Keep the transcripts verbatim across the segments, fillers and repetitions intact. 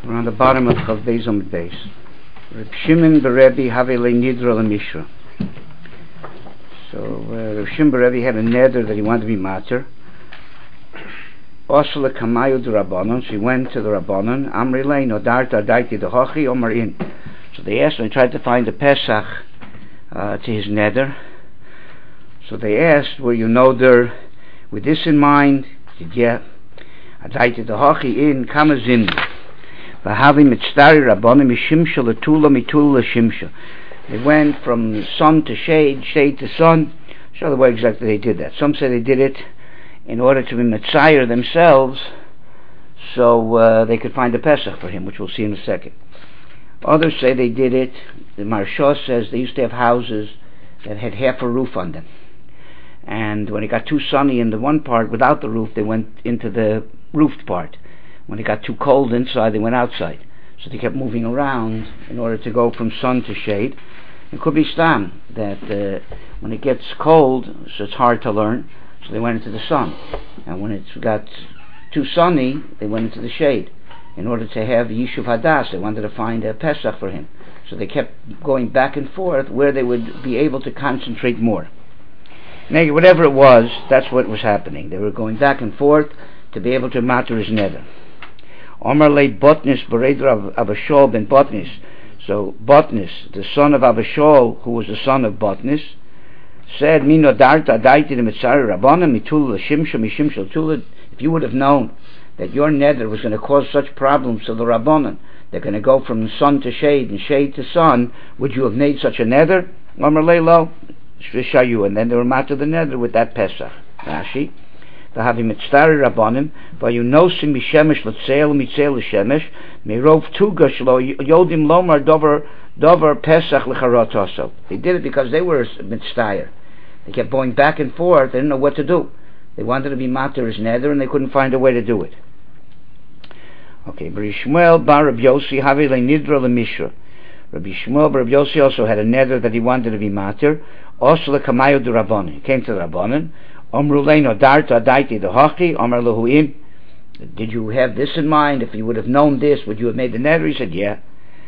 We're on the bottom of Chav Beis Amud Beis. Reb Shimon Berebi Havele Nidra LeMishra. So uh, Reb Shimon Berebi had a neder that he wanted to be mater. Osle Kamayu de Rabbanon. So he went to the Rabbanon. Amri Lei Nodarta Daiti Dehochi Omar In. So they asked him. They tried to find a Pesach uh, to his neder. So they asked, "Were you noder with this in mind?" He said, "Yeah." Daiti Dehochi In Kamazim. They went from sun to shade, shade to sun. Show the way exactly they did that. Some say they did it in order to be Metzayer themselves, so uh, they could find a Pesach for him, which we'll see in a second. Others say they did it. The Maharsha says they used to have houses that had half a roof on them, and when it got too sunny in the one part without the roof, they went into the roofed part. When it got too cold inside, they went outside. So they kept moving around in order to go from sun to shade. It could be stam, that uh, when it gets cold, so it's hard to learn, so they went into the sun. And when it got too sunny, they went into the shade. In order to have Yishuv Hadas, they wanted to find a Pesach for him. So they kept going back and forth where they would be able to concentrate more. Now, whatever it was, that's what was happening. They were going back and forth to be able to matter his neder. Omar lei Botnis Beredra Abashol ben Botnis. So Botnis, the son of Abashol, who was the son of Botnis, said, "Mino darta daiti de mitzari rabbanim mitul l'shimsha mishimshal tulad." If you would have known that your neder was going to cause such problems to the rabbanim, they're going to go from sun to shade and shade to sun, would you have made such a neder? Omar lei lo shvishayu, and then they were matter the neder with that Pesach. Rashi. Having mitzari rabbanim, vayunosim mishemesh l'tzeil mitzeil l'shemesh, mirov tuga shlo yodim lomar dover dover pesach l'charot also. They did it because they were mitzayir. They kept going back and forth. They didn't know what to do. They wanted to be mater as neder, and they couldn't find a way to do it. Okay, Rabbi Shmuel bar Rabbi Yossi havi le'nidra le'mishra. Rabbi Shmuel bar Rabbi Yossi also had a neder that he wanted to be mater. Also the kamayu de rabbanim. He came to the rabbanim. Did you have this in mind? If you would have known this, would you have made the neder? He said, yeah.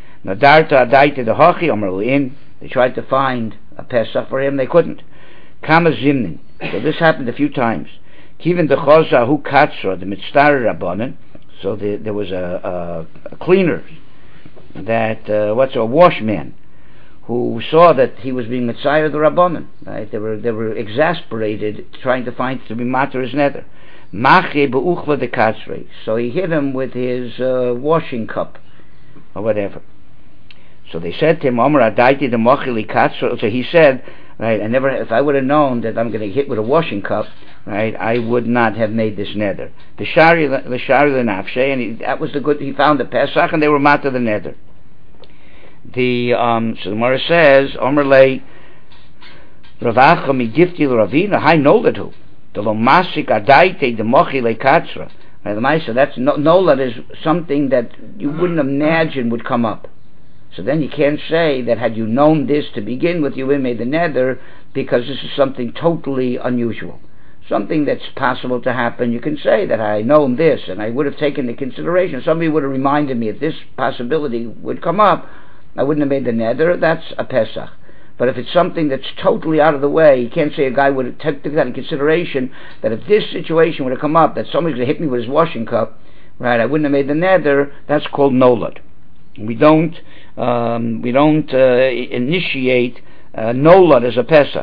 They tried to find a Pesach for him, they couldn't. So this happened a few times. So the, there was a, a, a cleaner, that uh, what's a washman, who saw that he was being Messiah of the Rabbanim. Right? They were they were exasperated, trying to find to be mater his nether. So he hit him with his uh, washing cup, or whatever. So they said to him, so he said, right, I never, if I would have known that I'm going to hit with a washing cup, right, I would not have made this nether. The shari the shari the nafshe, and he, that was the good. He found the Pesach, and they were mater the nether. The um, so the Gemara says, "Omer lei Ravacha migifti l'Ravina hay noladu the lo masik adaite the mochi lekatra." Now the Maisa, that's no, nolad is something that you wouldn't imagine would come up. So then you can't say that had you known this to begin with, you would have made the neder, because this is something totally unusual, something that's possible to happen. You can say that I known this and I would have taken into consideration. Somebody would have reminded me if this possibility would come up, I wouldn't have made the neder. That's a Pesach. But if it's something that's totally out of the way, you can't say a guy would have taken that in consideration, that if this situation would have come up, that somebody's going to hit me with his washing cup, right, I wouldn't have made the neder. That's called nolad. We don't um, we don't uh, initiate uh, nolad as a Pesach.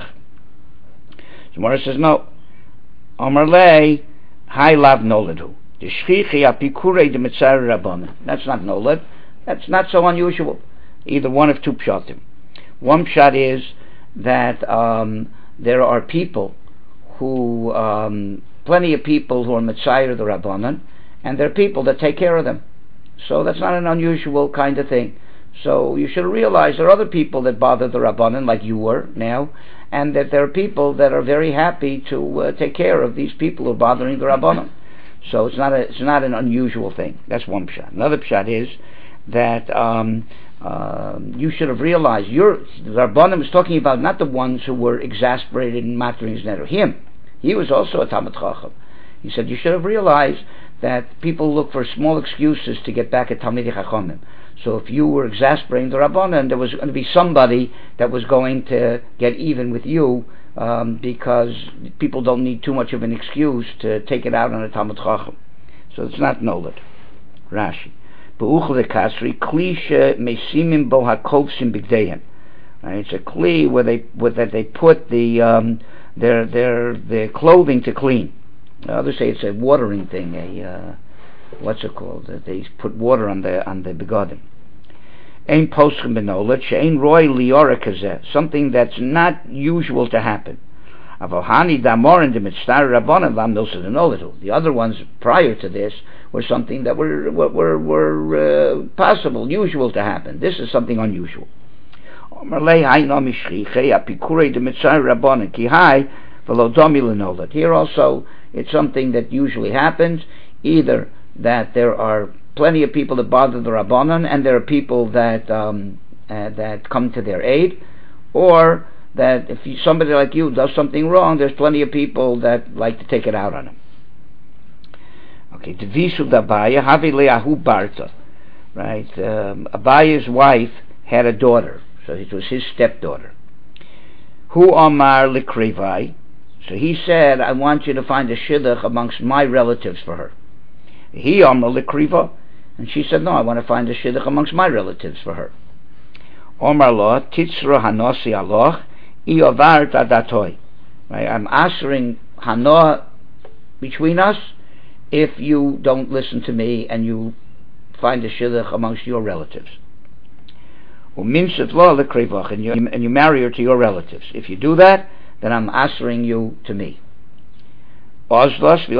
So Mara says no. Amar lei hai lav noladu. D'shchichi apikurei de mitzari rabbanim. That's not nolad. That's not so unusual. Either one of two pshatim. One pshat is that um, there are people who, um, plenty of people who are Mitzayir the Rabbanan, and there are people that take care of them. So that's not an unusual kind of thing. So you should realize there are other people that bother the Rabbanan, like you were now, and that there are people that are very happy to uh, take care of these people who are bothering the Rabbanan. So it's not a, it's not an unusual thing. That's one pshat. Another pshat is that um, uh, you should have realized, your, the Rabbanim is talking about not the ones who were exasperated in mattering his neder. Him. He was also a Talmid Chacham. He said, you should have realized that people look for small excuses to get back at Talmidei Chachamim. So if you were exasperating the Rabbanan, there was going to be somebody that was going to get even with you, um, because people don't need too much of an excuse to take it out on a Talmid Chacham. So it's not nolad. Rashi. Be'uchle kasri klisha mesimim bo hakovsim bigdeim. It's a kli where they where that they put the um, their their their clothing to clean. Others say it's a watering thing. A uh, what's it called? That they put water on the on the begodim. Ein poskim benolet she'ein roy liora kazeh. Something that's not usual to happen. Avohani damor and the mitzvah rabbanan lam nosa denolatu. The other ones prior to this were something that were were were uh, possible, usual to happen. This is something unusual. Here also, it's something that usually happens, either that there are plenty of people that bother the Rabbanan, and there are people that um, uh, that come to their aid, or that if you, somebody like you does something wrong, there's plenty of people that like to take it out on him. Okay, Devisu d'Abaya, Havi Leahu Barta. Right, um, Abaya's wife had a daughter. So it was his stepdaughter. Hu Amar Likrivai. So he said, I want you to find a shidduch amongst my relatives for her. He Amar Likriva. And she said, no, I want to find a shidduch amongst my relatives for her. Omar Lo, Titzra Hanosi Aloch, Iovar Tadatoi. Right, I'm answering Hanoah between us if you don't listen to me and you find a shidduch amongst your relatives. And you, and you marry her to your relatives. If you do that, then I'm answering you to me. And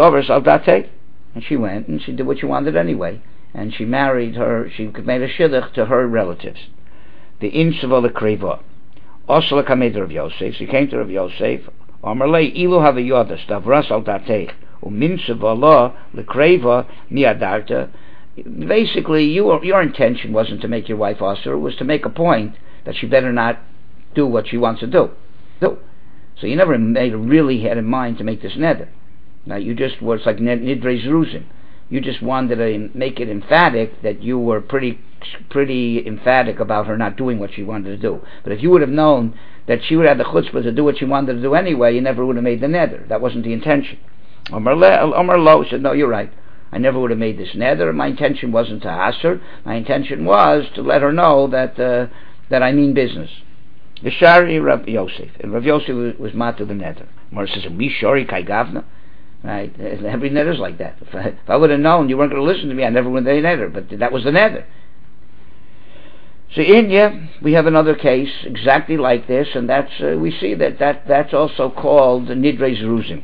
she went and she did what she wanted anyway, and she married her. She made a shidduch to her relatives. The insava lekriva. Also lekamed Rav Yosef. She came to Rav Yosef. Amarlei ilu havayodas davras al datech uminsava la lekriva miadarta. Basically, you, your intention wasn't to make your wife usher, it was to make a point that she better not do what she wants to do. do. So you never made really had in mind to make this neder. Now you just was like nidrei zruzim. You just wanted to make it emphatic that you were pretty pretty emphatic about her not doing what she wanted to do. But if you would have known that she would have the chutzpah to do what she wanted to do anyway, you never would have made the neder. That wasn't the intention. Omar Lo said, no, you're right. I never would have made this neder. My intention wasn't to ask her. My intention was to let her know that uh, that I mean business. V'shari Rav Yosef. And Rav Yosef was, was mat to the neder. Mar says, "Mi shori kai gavna." Right? Every neder's like that. If I, if I would have known you weren't going to listen to me, I never would have made neder. But that was the neder. So in yeah, we have another case exactly like this, and that's uh, we see that, that that's also called nidrei zruzim.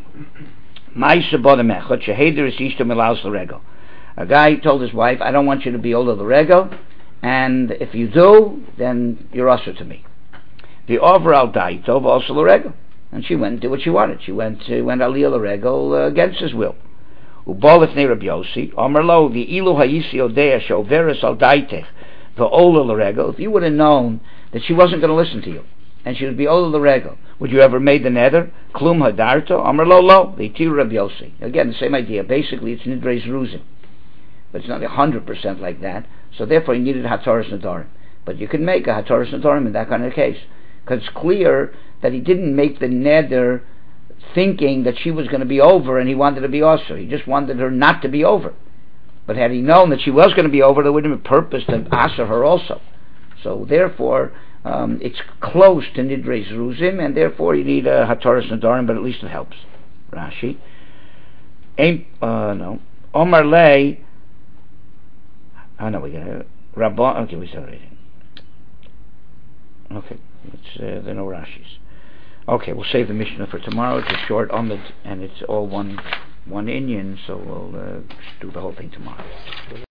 A guy told his wife, I don't want you to be older the rego, and if you do, then you're usher to me. The overall daitov also the rego, and she went and did what she wanted. She went she went aliyah the rego against his will. Ubolif ne Rabbi Yossi, Amar Lo, the ilu hayisi odea shoveres al daitech, the ola the rego. If you would have known that she wasn't going to listen to you, and she would be ola the rego, would you ever made the neder? Klum hadarto, Amar Lo Lo, the tir Rabbi Yossi. Again, the same idea. Basically, it's nidrei zruzim, but it's not a hundred percent like that. So therefore, you needed hataras nadarim. But you can make a hataras nadarim in that kind of case, because it's clear that he didn't make the neder thinking that she was going to be over, and he wanted to be also. He just wanted her not to be over. But had he known that she was going to be over, there would have been purpose to asa her also. So therefore, um, it's close to nidrei zruzim, and therefore you need a hataras nadarim, but at least it helps. Rashi. Ain't uh, no. Omar lay. Oh no, we got it. Rabban. Okay, we started reading. Okay, it's uh, there are no Rashis. Okay, we'll save the Mishnah for tomorrow. It's a short Amud, and it's all one one Inyan, so we'll uh, do the whole thing tomorrow.